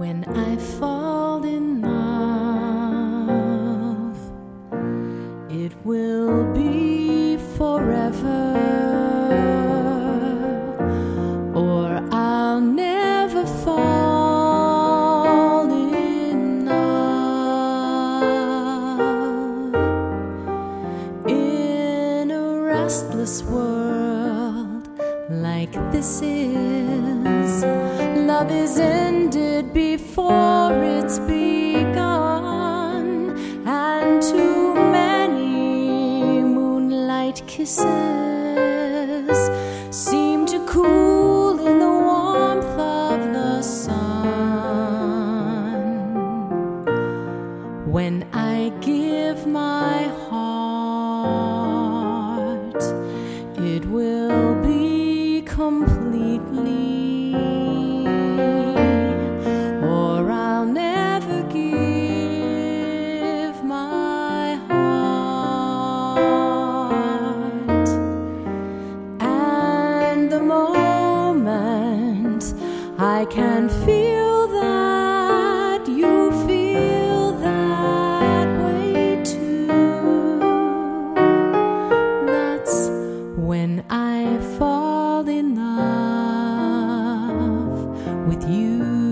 When I fall in love, it will be forever, or I'll never fall in love. In a restless world like this is, love is ended before it's begun, and too many moonlight kisses seem to cool in the warmth of the sun. When I give my heart, it will be completely, or I'll never give my heart. And the moment I can feel that you feel that way too, that's when I fall in love with you.